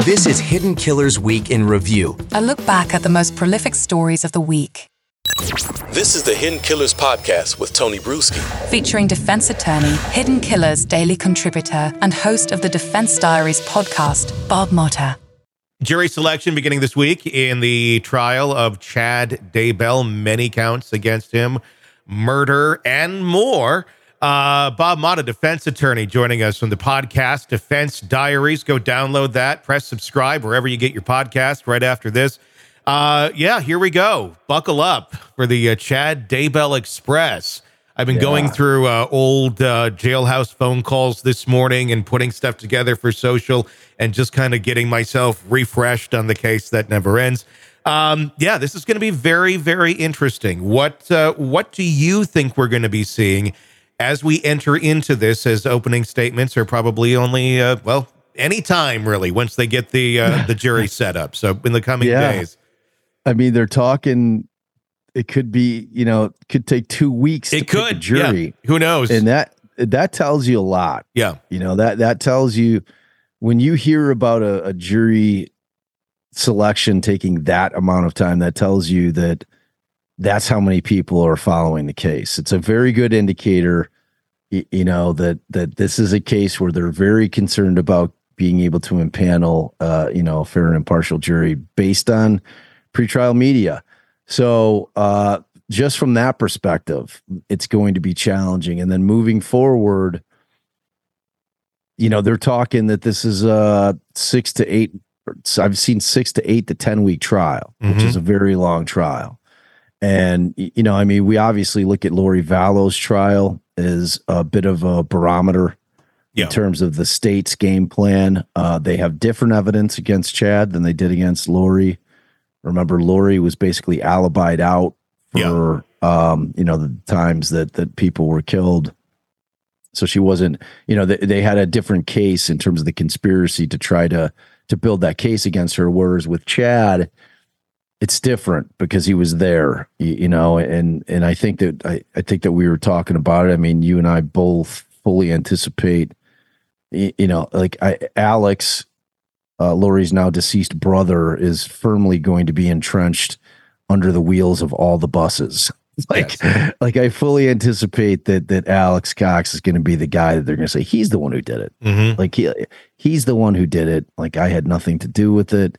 This is Hidden Killers Week in Review. A look back at the most prolific stories of the week. This is the Hidden Killers podcast with Tony Bruschi. Featuring defense attorney, Hidden Killers daily contributor, and host of the Defense Diaries podcast, Bob Motta. Jury selection beginning this week in the trial of Chad Daybell. Many counts against him, murder, and more. Bob Motta, defense attorney, joining us from the podcast Defense Diaries. Go download that. Press subscribe wherever you get your podcast right after this. Here we go. Buckle up for the Chad Daybell Express. I've been going through old jailhouse phone calls this morning and putting stuff together for social and just kind of getting myself refreshed on the case that never ends. This is going to be very, very interesting. What do you think we're going to be seeing as we enter into this, as opening statements are probably only, any time really, once they get the jury set up. So in the coming days. I mean, they're talking, it could be, could take 2 weeks to pick a jury. Yeah. Who knows? And that tells you a lot. Yeah. That tells you, when you hear about a jury selection taking that amount of time, that tells you that that's how many people are following the case. It's a very good indicator, that this is a case where they're very concerned about being able to impanel, a fair and impartial jury based on pretrial media. So just from that perspective, it's going to be challenging. And then moving forward, they're talking that this is a 6 to 8. I've seen 6 to 8 to 10 week trial, which is a very long trial. And, we obviously look at Lori Vallow's trial as a bit of a barometer in terms of the state's game plan. They have different evidence against Chad than they did against Lori. Remember, Lori was basically alibied out for, the times that people were killed. So she wasn't, they had a different case in terms of the conspiracy to try to build that case against her. Whereas with Chad, it's different because he was there, and I think that we were talking about it. I mean, you and I both fully anticipate, Alex, Lori's now deceased brother, is firmly going to be entrenched under the wheels of all the buses. I fully anticipate that Alex Cox is going to be the guy that they're going to say he's the one who did it. Mm-hmm. He's the one who did it. I had nothing to do with it.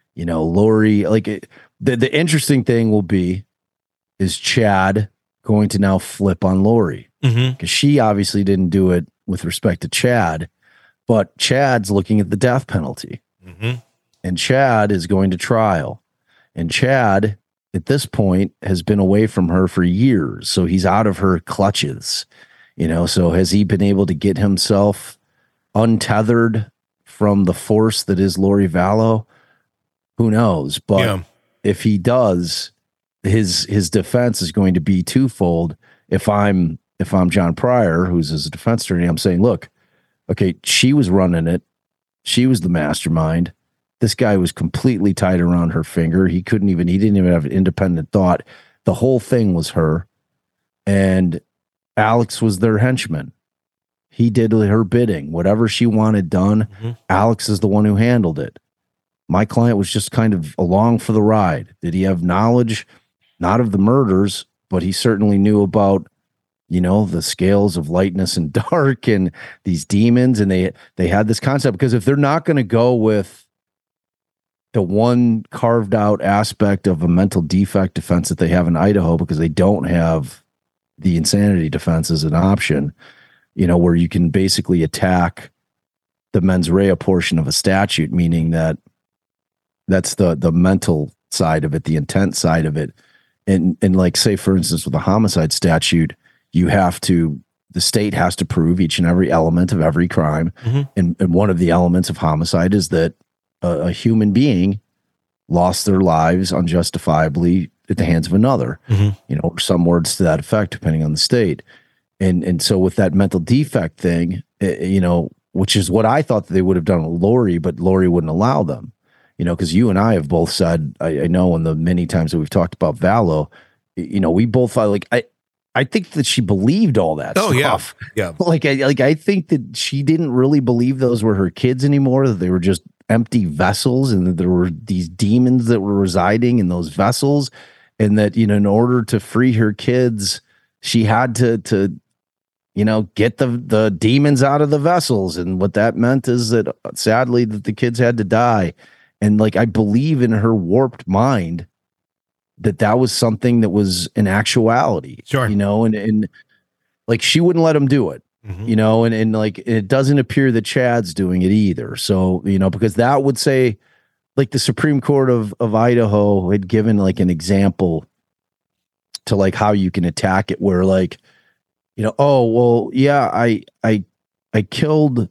Lori, the interesting thing will be, is Chad going to now flip on Lori? Because she obviously didn't do it with respect to Chad, but Chad's looking at the death penalty. And Chad is going to trial. And Chad, at this point, has been away from her for years. So he's out of her clutches. So has he been able to get himself untethered from the force that is Lori Vallow? Who knows? But if he does, his defense is going to be twofold. If I'm John Pryor, who's his defense attorney, I'm saying, look, okay, she was running it. She was the mastermind. This guy was completely tied around her finger. He didn't even have an independent thought. The whole thing was her. And Alex was their henchman. He did her bidding. Whatever she wanted done, Alex is the one who handled it. My client was just kind of along for the ride. Did he have knowledge? Not of the murders, but he certainly knew about, the scales of lightness and dark and these demons. And they had this concept, because if they're not going to go with the one carved out aspect of a mental defect defense that they have in Idaho, because they don't have the insanity defense as an option, where you can basically attack the mens rea portion of a statute, meaning that's the mental side of it, the intent side of it. And say, for instance, with a homicide statute, the state has to prove each and every element of every crime. And one of the elements of homicide is that a human being lost their lives unjustifiably at the hands of another, or some words to that effect, depending on the state. And so with that mental defect thing, which is what I thought that they would have done with Lori, but Lori wouldn't allow them. Because you and I have both said, I know in the many times that we've talked about Vallow, we both thought, I think that she believed all that stuff. Yeah. I think that she didn't really believe those were her kids anymore, that they were just empty vessels and that there were these demons that were residing in those vessels, and that, you know, in order to free her kids, she had to you know, get the demons out of the vessels. And what that meant is that sadly that the kids had to die. And like, I believe in her warped mind that was something that was an actuality, sure, you know, and like, she wouldn't let him do it. You know, and like, it doesn't appear that Chad's doing it either. So, you know, because that would say, like, the Supreme Court of Idaho had given like an example to like how you can attack it, where like, you know, oh, well, yeah, I killed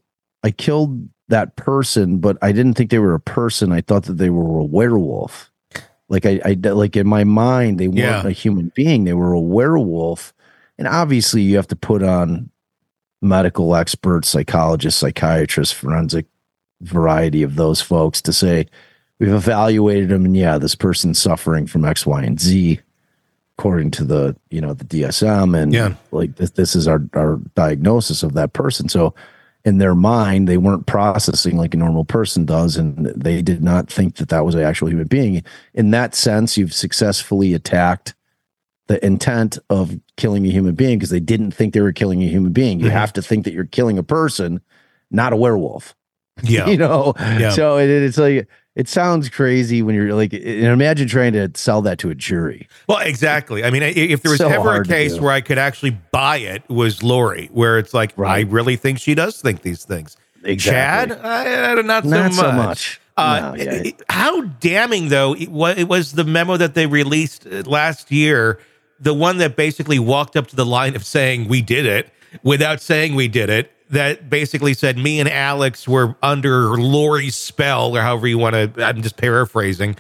that person, but I didn't think they were a person. I thought that they were a werewolf. Like I like in my mind, they weren't a human being. They were a werewolf. And obviously you have to put on medical experts, psychologists, psychiatrists, forensic variety of those folks to say, we've evaluated them, and yeah, this person's suffering from X, Y, and Z according to the, you know, the DSM, and like this is our diagnosis of that person. So in their mind, they weren't processing like a normal person does, and they did not think that was an actual human being. In that sense, you've successfully attacked the intent of killing a human being, because they didn't think they were killing a human being. You have to think that you're killing a person, not a werewolf. Yeah. You know? Yeah. So it's like, it sounds crazy when you're like, and imagine trying to sell that to a jury. Well, exactly. I mean, if there was ever a case where I could actually buy it, was Lori, where it's like, I really think she does think these things. Exactly. Chad, not so much. How damning, though, it was the memo that they released last year, the one that basically walked up to the line of saying we did it without saying we did it, that basically said me and Alex were under Lori's spell, or however you want to, I'm just paraphrasing.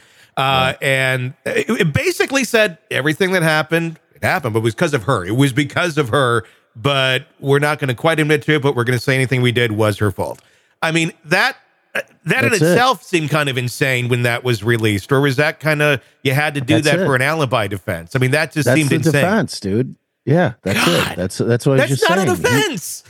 And it basically said everything that happened, it happened, but it was because of her. It was because of her, but we're not going to quite admit to it, but we're going to say anything we did was her fault. I mean, that in itself seemed kind of insane when that was released, or was that kind of, you had to do that for an alibi defense? I mean, that just seemed insane. Defense, dude. Yeah, that's it. That's what I was just saying. That's not a defense.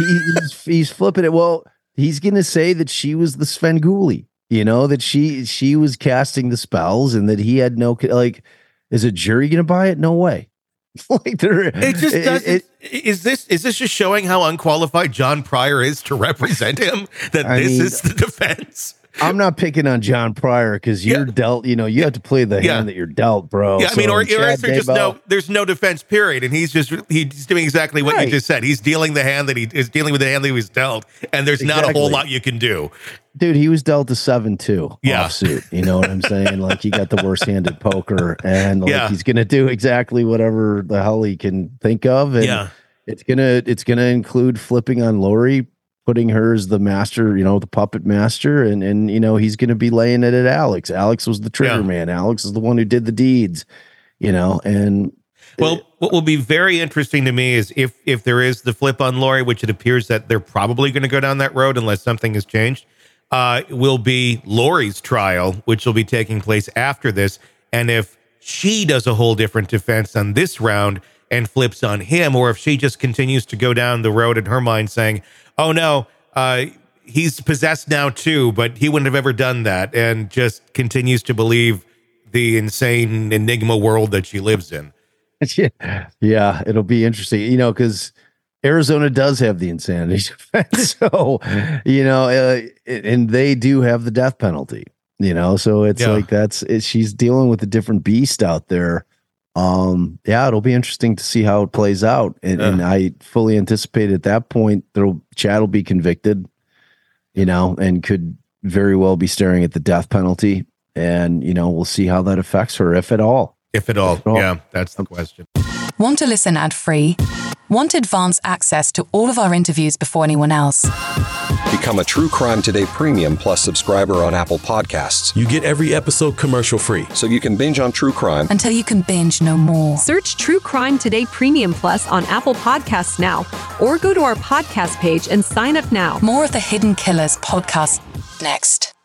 He's flipping it. Well, he's going to say that she was the Svengoolie, you know, that she was casting the spells, and that he had no, like, is a jury going to buy it? No way. Like, it just doesn't. Is this just showing how unqualified John Pryor is to represent him? This is the defense. I'm not picking on John Pryor, because you're dealt, you know, you have to play the hand that you're dealt, bro. Yeah, I mean, or is there just there's no defense, period. And he's doing exactly what you just said. He's dealing the hand that he is dealing with, the hand that he was dealt, and there's not a whole lot you can do. Dude, he was dealt a 7-2 offsuit. You know what I'm saying? Like, he got the worst-handed poker, and like, he's gonna do exactly whatever the hell he can think of. And it's gonna include flipping on Lori, putting her as the master, you know, the puppet master, and you know, he's going to be laying it at Alex. Alex was the trigger man. Alex is the one who did the deeds, you know. And well, what will be very interesting to me is if there is the flip on Lori, which it appears that they're probably going to go down that road unless something has changed, will be Lori's trial, which will be taking place after this. And if she does a whole different defense on this round and flips on him, or if she just continues to go down the road in her mind saying, oh no, he's possessed now too, but he wouldn't have ever done that, and just continues to believe the insane enigma world that she lives in. Yeah, it'll be interesting, you know, because Arizona does have the insanity defense, so you know, and they do have the death penalty, you know, so it's like she's dealing with a different beast out there. It'll be interesting to see how it plays out. And I fully anticipate at that point, Chad will be convicted, you know, and could very well be staring at the death penalty. And, you know, we'll see how that affects her, if at all. If at all. Yeah, that's the question. Want to listen ad-free? Want advanced access to all of our interviews before anyone else? Become a True Crime Today Premium Plus subscriber on Apple Podcasts. You get every episode commercial-free, so you can binge on true crime until you can binge no more. Search True Crime Today Premium Plus on Apple Podcasts now, or go to our podcast page and sign up now. More of the Hidden Killers podcast next.